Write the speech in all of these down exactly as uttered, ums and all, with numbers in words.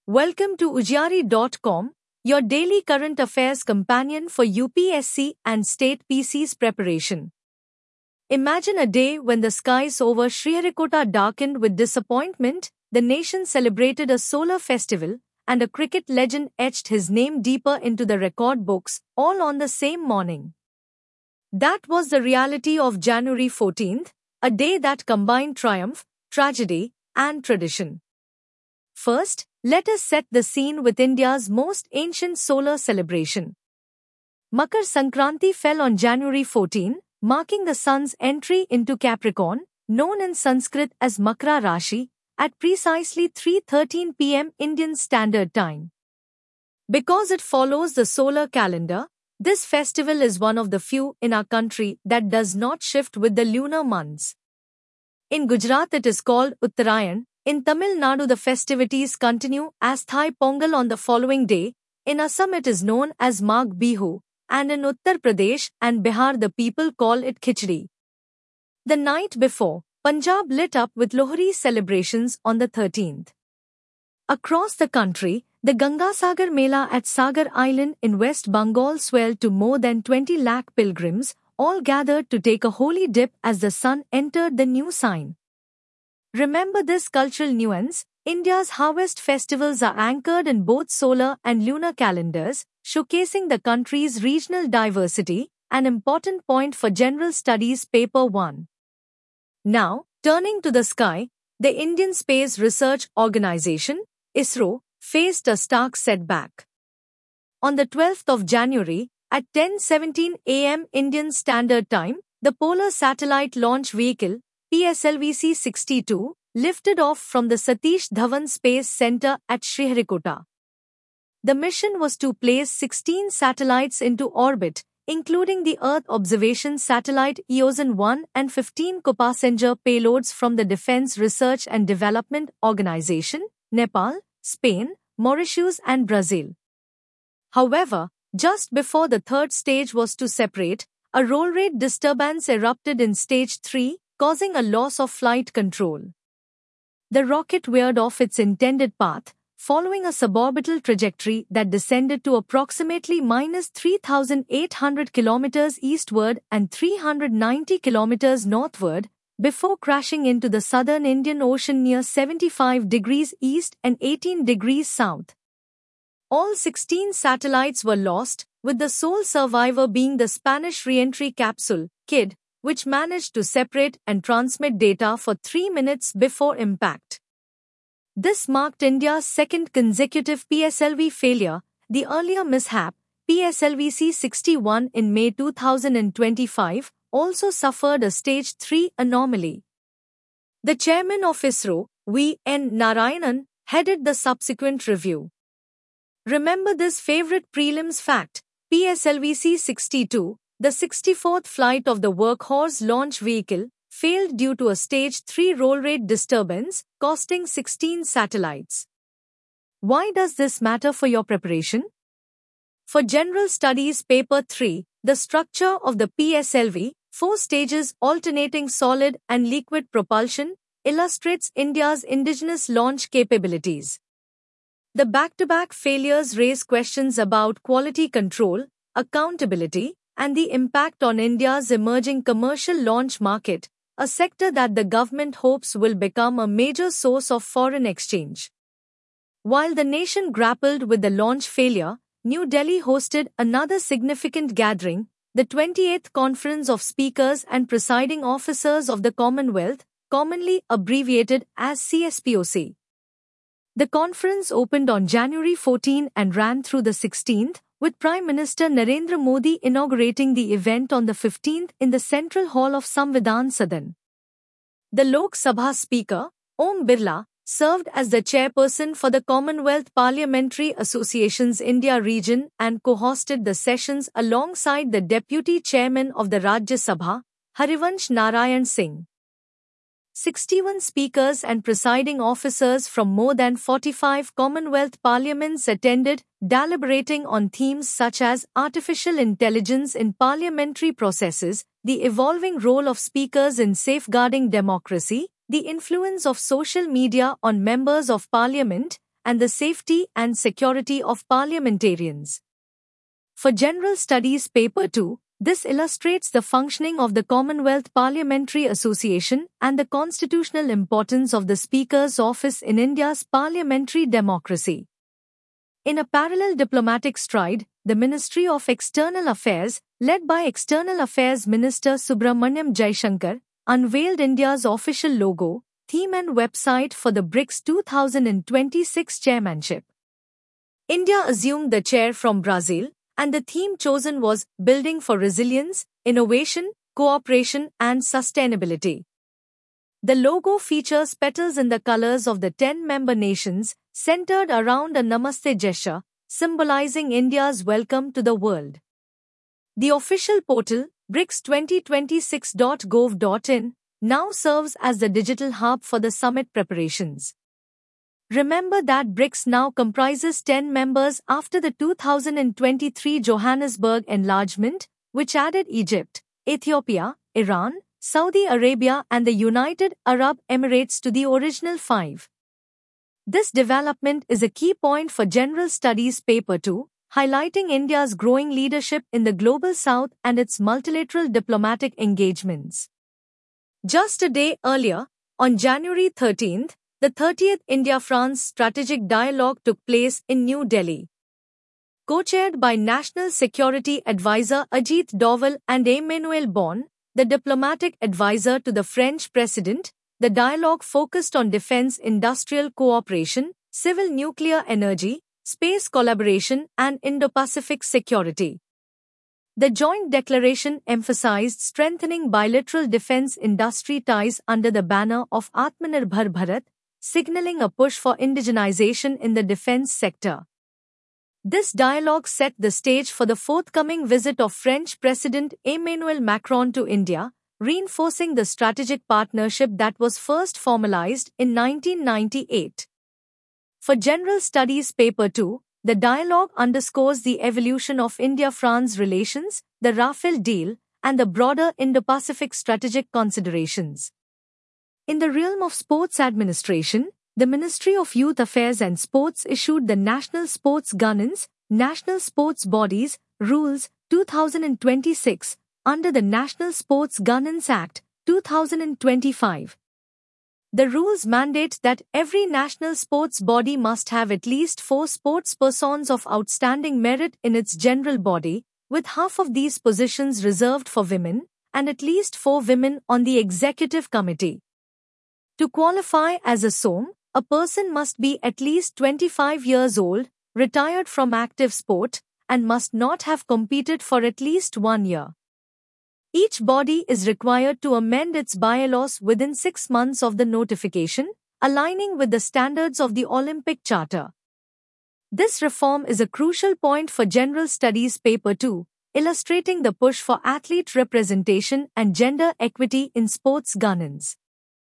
Welcome to Ujjari dot com, your daily current affairs companion for U P S C and state P C's preparation. Imagine a day when the skies over Sriharikota darkened with disappointment, the nation celebrated a solar festival, and a cricket legend etched his name deeper into the record books, all on the same morning. That was the reality of January fourteenth, a day that combined triumph, tragedy, and tradition. First, let us set the scene with India's most ancient solar celebration. Makar Sankranti fell on January fourteenth, marking the sun's entry into Capricorn, known in Sanskrit as Makra Rashi, at precisely three thirteen p m Indian Standard Time. Because it follows the solar calendar, this festival is one of the few in our country that does not shift with the lunar months. In Gujarat it is called Uttarayan. In Tamil Nadu the festivities continue as Thai Pongal on the following day, in Assam it is known as Magh Bihu, and in Uttar Pradesh and Bihar the people call it Khichdi. The night before, Punjab lit up with Lohri celebrations on the thirteenth. Across the country, the Gangasagar Mela at Sagar Island in West Bengal swelled to more than twenty lakh pilgrims, all gathered to take a holy dip as the sun entered the new sign. Remember this cultural nuance, India's harvest festivals are anchored in both solar and lunar calendars, showcasing the country's regional diversity, an important point for General Studies Paper one. Now, turning to the sky, the Indian Space Research Organisation, ISRO, faced a stark setback. On the twelfth of January, at ten seventeen a m Indian Standard Time, the Polar Satellite Launch Vehicle, P S L V C sixty-two, lifted off from the Satish Dhawan Space Center at Sriharikota. The mission was to place sixteen satellites into orbit, including the Earth Observation Satellite EOSAN one and fifteen co-passenger payloads from the Defense Research and Development Organization, Nepal, Spain, Mauritius and Brazil. However, just before the third stage was to separate, a roll rate disturbance erupted in stage three, causing a loss of flight control. The rocket veered off its intended path, following a suborbital trajectory that descended to approximately minus three thousand eight hundred kilometers eastward and three hundred ninety kilometers northward, before crashing into the southern Indian Ocean near seventy-five degrees east and eighteen degrees south. All sixteen satellites were lost, with the sole survivor being the Spanish re-entry capsule, KID, which managed to separate and transmit data for three minutes before impact. This marked India's second consecutive P S L V failure. The earlier mishap, P S L V C sixty-one in May two thousand twenty-five, also suffered a stage three anomaly. The chairman of ISRO, V N Narayanan, headed the subsequent review. Remember this favorite prelims fact, P S L V C sixty-two, the sixty-fourth flight of the workhorse launch vehicle, failed due to a stage three roll rate disturbance, costing sixteen satellites. Why does this matter for your preparation? For General Studies Paper three, the structure of the P S L V, four stages alternating solid and liquid propulsion, illustrates India's indigenous launch capabilities. The back-to-back failures raise questions about quality control, accountability, and the impact on India's emerging commercial launch market, a sector that the government hopes will become a major source of foreign exchange. While the nation grappled with the launch failure, New Delhi hosted another significant gathering, the twenty-eighth Conference of Speakers and Presiding Officers of the Commonwealth, commonly abbreviated as C S P O C. The conference opened on January fourteenth and ran through the sixteenth, with Prime Minister Narendra Modi inaugurating the event on the fifteenth in the Central Hall of Samvidhan Sadan. The Lok Sabha Speaker, Om Birla, served as the chairperson for the Commonwealth Parliamentary Association's India region and co-hosted the sessions alongside the Deputy Chairman of the Rajya Sabha, Harivansh Narayan Singh. sixty-one speakers and presiding officers from more than forty-five Commonwealth parliaments attended, deliberating on themes such as artificial intelligence in parliamentary processes, the evolving role of speakers in safeguarding democracy, the influence of social media on members of parliament, and the safety and security of parliamentarians. For General Studies Paper two, this illustrates the functioning of the Commonwealth Parliamentary Association and the constitutional importance of the Speaker's office in India's parliamentary democracy. In a parallel diplomatic stride, the Ministry of External Affairs, led by External Affairs Minister Subramanyam Jaishankar, unveiled India's official logo, theme and website for the BRICS two thousand twenty-six chairmanship. India assumed the chair from Brazil, and the theme chosen was Building for Resilience, Innovation, Cooperation and Sustainability. The logo features petals in the colors of the ten member nations, centered around a Namaste gesture, symbolizing India's welcome to the world. The official portal, brics twenty twenty-six dot gov dot in, now serves as the digital hub for the summit preparations. Remember that BRICS now comprises ten members after the two thousand twenty-three Johannesburg enlargement, which added Egypt, Ethiopia, Iran, Saudi Arabia and the United Arab Emirates to the original five. This development is a key point for General Studies Paper two, highlighting India's growing leadership in the Global South and its multilateral diplomatic engagements. Just a day earlier, on January thirteenth, the thirtieth India-France Strategic Dialogue took place in New Delhi. Co-chaired by National Security Advisor Ajit Doval and Emmanuel Bon, the diplomatic advisor to the French president, the dialogue focused on defense industrial cooperation, civil nuclear energy, space collaboration and Indo-Pacific security. The joint declaration emphasized strengthening bilateral defense industry ties under the banner of Atmanirbhar Bharat, signaling a push for indigenization in the defense sector. This dialogue set the stage for the forthcoming visit of French President Emmanuel Macron to India, reinforcing the strategic partnership that was first formalized in nineteen ninety-eight. For General Studies Paper two, the dialogue underscores the evolution of India-France relations, the Rafale deal, and the broader Indo-Pacific strategic considerations. In the realm of sports administration, the Ministry of Youth Affairs and Sports issued the National Sports Governance, National Sports Bodies, Rules, two thousand twenty-six, under the National Sports Governance Act, two thousand twenty-five. The rules mandate that every national sports body must have at least four sports persons of outstanding merit in its general body, with half of these positions reserved for women, and at least four women on the executive committee. To qualify as a S O M, a person must be at least twenty-five years old, retired from active sport, and must not have competed for at least one year. Each body is required to amend its bylaws within six months of the notification, aligning with the standards of the Olympic Charter. This reform is a crucial point for General Studies Paper two, illustrating the push for athlete representation and gender equity in sports governance.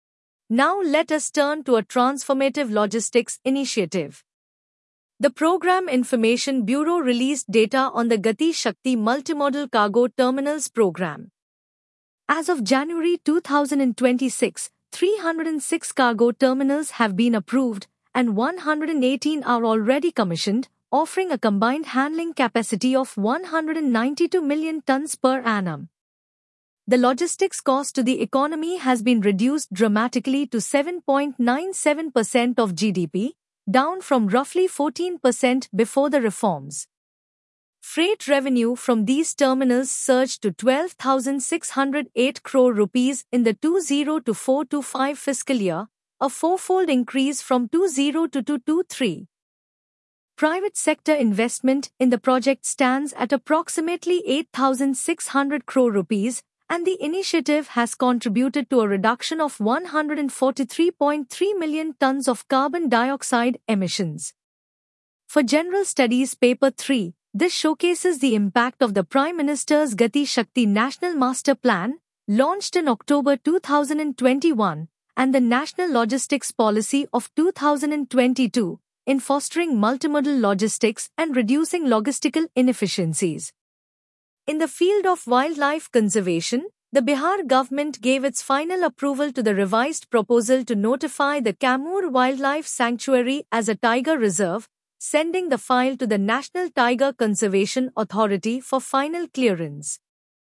Now let us turn to a transformative logistics initiative. The Program Information Bureau released data on the Gati Shakti Multimodal Cargo Terminals program. As of January two thousand twenty-six, three hundred six cargo terminals have been approved and one hundred eighteen are already commissioned, offering a combined handling capacity of one hundred ninety-two million tons per annum. The logistics cost to the economy has been reduced dramatically to seven point nine seven percent of G D P, down from roughly fourteen percent before the reforms. Freight revenue from these terminals surged to twelve thousand six hundred eight crore rupees in the twenty twenty-four twenty-five fiscal year, a fourfold increase from twenty twenty-two twenty-three. Private sector investment in the project stands at approximately eight thousand six hundred crore rupees, and the initiative has contributed to a reduction of one hundred forty-three point three million tons of carbon dioxide emissions. For General Studies Paper three, this showcases the impact of the Prime Minister's Gati Shakti National Master Plan, launched in October two thousand twenty-one, and the National Logistics Policy of two thousand twenty-two, in fostering multimodal logistics and reducing logistical inefficiencies. In the field of wildlife conservation, The Bihar government gave its final approval to the revised proposal to notify the Camur Wildlife Sanctuary as a tiger reserve, sending the file to the National Tiger Conservation Authority for final clearance.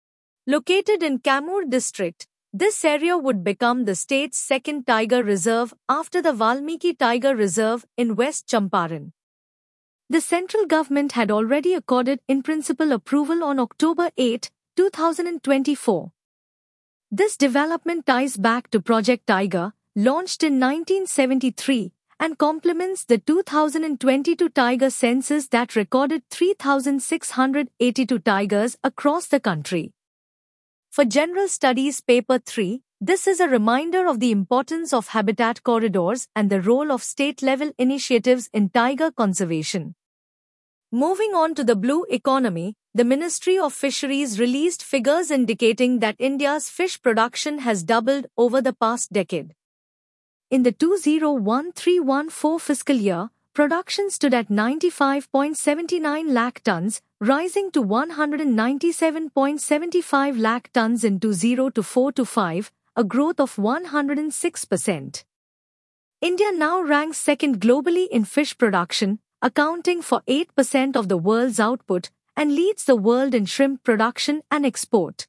Located in Camur district, this area would become the state's second tiger reserve after the Valmiki Tiger Reserve in West Champaran. The central government had already accorded in-principle approval on October eighth, two thousand twenty-four. This development ties back to Project Tiger, launched in nineteen seventy-three, and complements the two thousand twenty-two Tiger census that recorded three thousand six hundred eighty-two tigers across the country. For General Studies Paper three, this is a reminder of the importance of habitat corridors and the role of state-level initiatives in tiger conservation. Moving on to the blue economy, the Ministry of Fisheries released figures indicating that India's fish production has doubled over the past decade. In the two thousand thirteen fourteen fiscal year, production stood at ninety-five point seven nine lakh tons, rising to one hundred ninety-seven point seven five lakh tons in two thousand twenty-four twenty-five, a growth of one hundred six percent. India now ranks second globally in fish production, accounting for eight percent of the world's output, and leads the world in shrimp production and export.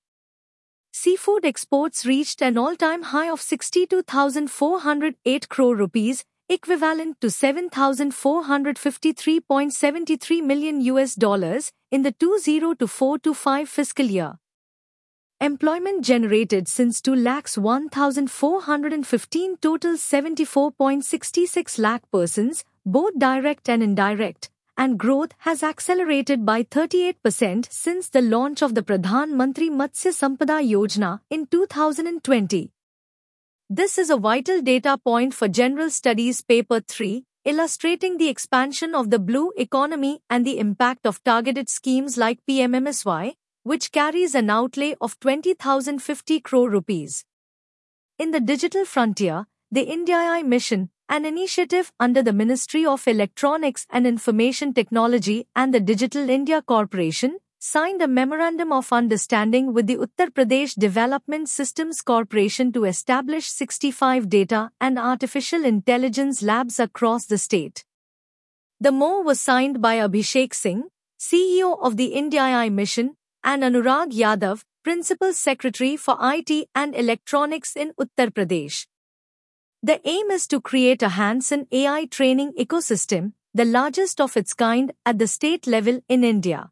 Seafood exports reached an all-time high of sixty-two thousand four hundred eight crore rupees, equivalent to seven thousand four hundred fifty-three point seven three million U S dollars in the two thousand twenty-four twenty-five fiscal year. Employment generated since two lakh one thousand four hundred fifteen totals seventy-four point six six lakh persons, both direct and indirect, and growth has accelerated by thirty-eight percent since the launch of the Pradhan Mantri Matsya Sampada Yojana in two thousand twenty. This is a vital data point for General Studies Paper three, illustrating the expansion of the blue economy and the impact of targeted schemes like P M M S Y, which carries an outlay of twenty thousand fifty crore rupees. In the digital frontier, the IndiaEye mission, an initiative under the Ministry of Electronics and Information Technology and the Digital India Corporation, signed a Memorandum of Understanding with the Uttar Pradesh Development Systems Corporation to establish sixty-five data and artificial intelligence labs across the state. The M O U was signed by Abhishek Singh, C E O of the IndiaEye mission, and Anurag Yadav, Principal Secretary for I T and Electronics in Uttar Pradesh. The aim is to create a hands-on A I training ecosystem, the largest of its kind at the state level in India.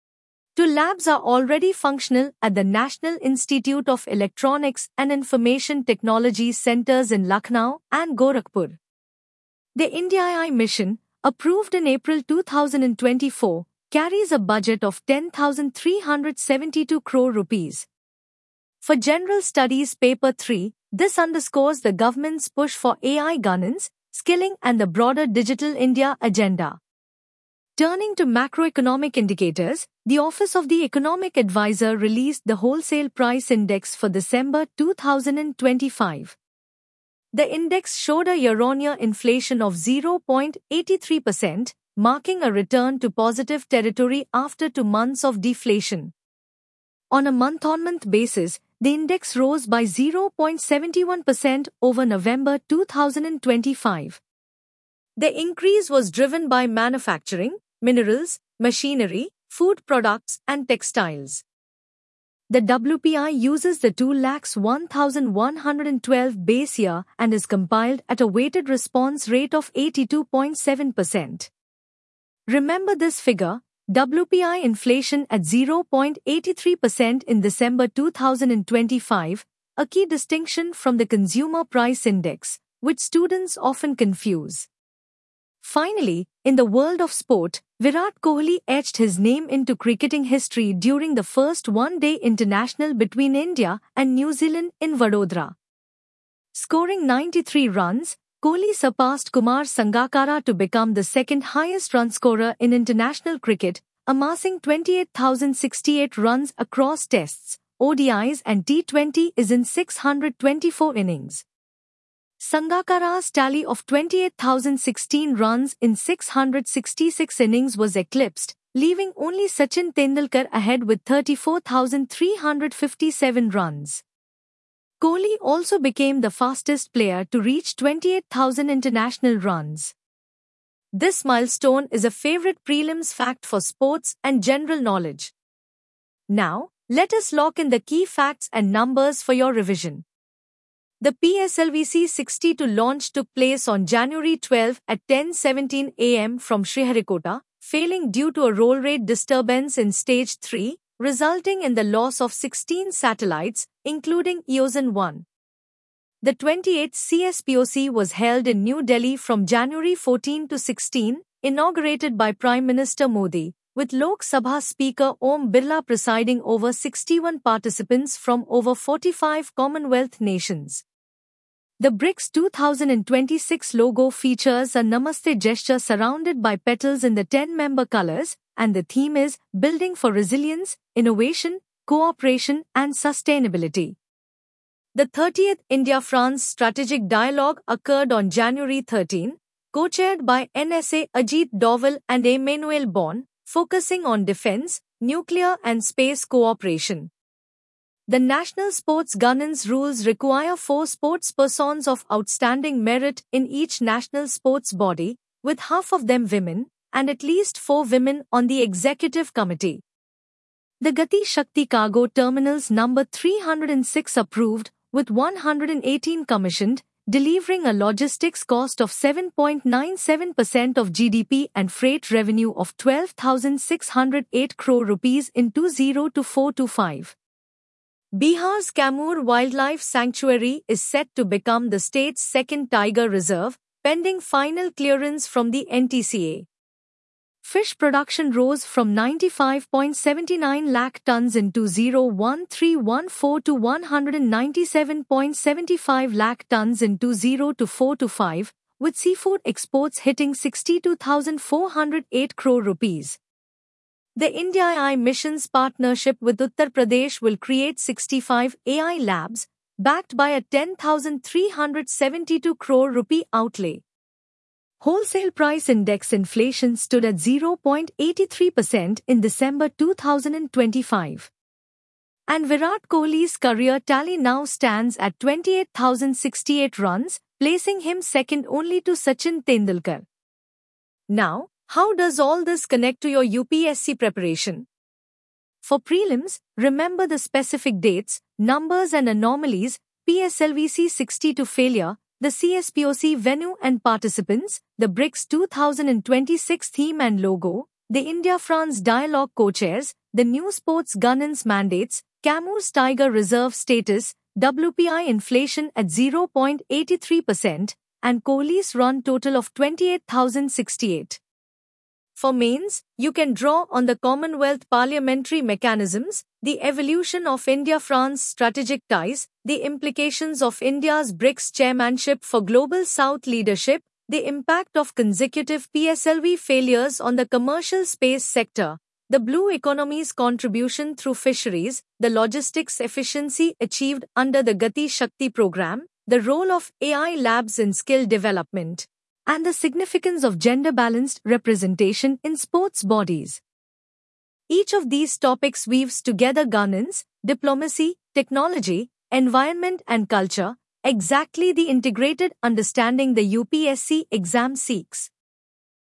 Two labs are already functional at the National Institute of Electronics and Information Technology centers in Lucknow and Gorakhpur. The IndiaEye mission, approved in April two thousand twenty-four, carries a budget of ten thousand three hundred seventy-two crore rupees. For General Studies Paper three, this underscores the government's push for A I governance, skilling and the broader Digital India agenda. Turning to macroeconomic indicators, the Office of the Economic Advisor released the Wholesale Price Index for December two thousand twenty-five. The index showed a year-on-year inflation of zero point eight three percent, marking a return to positive territory after two months of deflation. On a month-on-month basis, the index rose by zero point seven one percent over November two thousand twenty-five. The increase was driven by manufacturing, minerals, machinery, food products, and textiles. The W P I uses the two lakh one thousand one hundred twelve base year and is compiled at a weighted response rate of eighty-two point seven percent. Remember this figure, W P I inflation at zero point eight three percent in December two thousand twenty-five, a key distinction from the Consumer Price Index, which students often confuse. Finally, in the world of sport, Virat Kohli etched his name into cricketing history during the first one-day international between India and New Zealand in Vadodara. Scoring ninety-three runs, Kohli surpassed Kumar Sangakkara to become the second highest run scorer in international cricket, amassing twenty-eight thousand sixty-eight runs across tests, O D Is and T twenty is in six hundred twenty-four innings. Sangakkara's tally of twenty-eight thousand sixteen runs in six hundred sixty-six innings was eclipsed, leaving only Sachin Tendulkar ahead with thirty-four thousand three hundred fifty-seven runs. Kohli also became the fastest player to reach twenty-eight thousand international runs. This milestone is a favorite prelims fact for sports and general knowledge. Now, let us lock in the key facts and numbers for your revision. The P S L V C sixty-two launch took place on January twelfth at ten seventeen a m from Sriharikota, failing due to a roll rate disturbance in Stage three, resulting in the loss of sixteen satellites, including Eosin one. The twenty-eighth C S P O C was held in New Delhi from January fourteenth to sixteenth, inaugurated by Prime Minister Modi, with Lok Sabha Speaker Om Birla presiding over sixty-one participants from over forty-five Commonwealth nations. The BRICS two thousand twenty-six logo features a Namaste gesture surrounded by petals in the ten-member colors, and the theme is Building for Resilience, Innovation, Cooperation and Sustainability. The thirtieth India-France Strategic Dialogue occurred on January thirteenth, co-chaired by N S A Ajit Doval and Emmanuel Bon, focusing on defense, nuclear and space cooperation. The National Sports Governance Rules require four sportspersons of outstanding merit in each national sports body, with half of them women, and at least four women on the executive committee. The Gati Shakti Cargo Terminals number three hundred six approved, with one hundred eighteen commissioned, delivering a logistics cost of seven point nine seven percent of G D P and freight revenue of twelve thousand six hundred eight crore rupees in two thousand to four twenty-five. Bihar's Camur Wildlife Sanctuary is set to become the state's second tiger reserve, pending final clearance from the N T C A. Fish production rose from ninety-five point seven nine lakh tons in two thousand thirteen fourteen to one hundred ninety-seven point seven five lakh tons in two thousand to four twenty-five, with seafood exports hitting sixty-two thousand four hundred eight crore rupees. The India A I Mission's partnership with Uttar Pradesh will create sixty-five A I labs, backed by a ten thousand three hundred seventy-two crore rupee outlay. Wholesale price index inflation stood at zero point eight three percent in December two thousand twenty-five. And Virat Kohli's career tally now stands at twenty-eight thousand sixty-eight runs, placing him second only to Sachin Tendulkar. Now, how does all this connect to your U P S C preparation? For prelims, remember the specific dates, numbers and anomalies, P S L V C sixty-two failure, the C S P O C venue and participants, the BRICS two thousand twenty-six theme and logo, the India-France Dialogue co-chairs, the new sports governance mandates, Camur's Tiger Reserve status, W P I inflation at zero point eight three percent, and Kohli's run total of twenty-eight thousand sixty-eight. For mains, you can draw on the Commonwealth parliamentary mechanisms, the evolution of India-France strategic ties, the implications of India's BRICS chairmanship for Global South leadership, the impact of consecutive P S L V failures on the commercial space sector, the blue economy's contribution through fisheries, the logistics efficiency achieved under the Gati Shakti program, the role of A I labs in skill development, and the significance of gender-balanced representation in sports bodies. Each of these topics weaves together governance, diplomacy, technology, environment and culture, exactly the integrated understanding the U P S C exam seeks.